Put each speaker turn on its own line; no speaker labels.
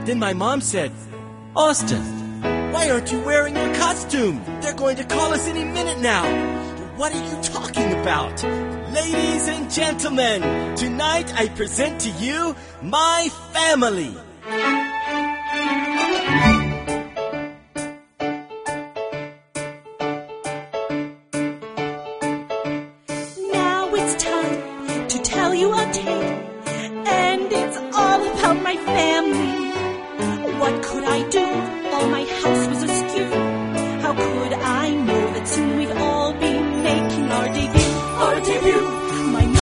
Then my mom said, "Austin, why aren't you wearing your costume? They're going to call us any minute now." "What are you talking about?" Ladies and gentlemen, tonight I present to you my family.